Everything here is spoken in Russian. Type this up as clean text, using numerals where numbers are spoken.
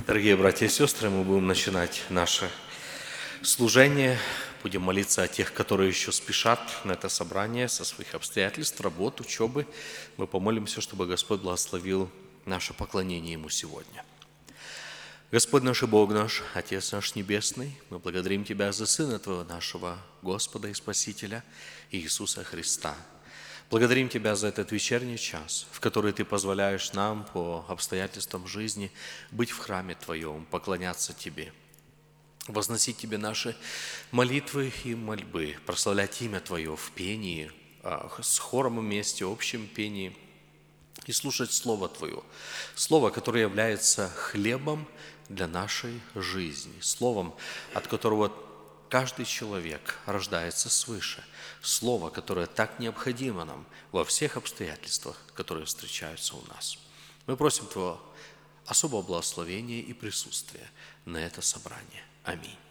Дорогие братья и сестры, мы будем начинать наше служение. Будем молиться о тех, которые еще спешат на это собрание со своих обстоятельств, работ, учебы. Мы помолимся, чтобы Господь благословил наше поклонение Ему сегодня. Господь наш и Бог наш, Отец наш Небесный, мы благодарим Тебя за Сына Твоего нашего Господа и Спасителя Иисуса Христа. Благодарим Тебя за этот вечерний час, в который Ты позволяешь нам по обстоятельствам жизни быть в храме Твоем, поклоняться Тебе, возносить Тебе наши молитвы и мольбы, прославлять имя Твое в пении, с хором вместе, общем пении, и слушать Слово Твое, Слово, которое является хлебом для нашей жизни, Словом, от которого каждый человек рождается свыше, Слово, которое так необходимо нам во всех обстоятельствах, которые встречаются у нас. Мы просим Твоего особого благословения и присутствия на это собрание. Аминь.